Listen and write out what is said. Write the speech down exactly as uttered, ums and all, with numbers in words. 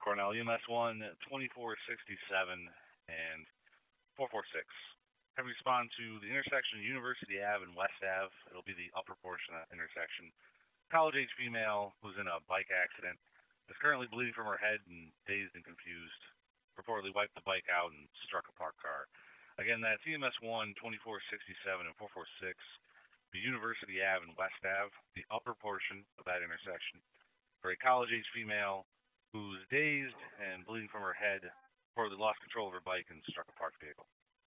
Cornell, U M S one, twenty-four sixty-seven, and four four six. Have respond to the intersection of University Ave and West Ave. It'll be the upper portion of that intersection. College-age female who's in a bike accident is currently bleeding from her head and dazed and confused. Reportedly wiped the bike out and struck a parked car. Again, that's E M S one, twenty-four sixty-seven, and four four six. The University Ave and West Ave, the upper portion of that intersection, for a college-age female who's dazed and bleeding from her head, reportedly lost control of her bike and struck a parked vehicle.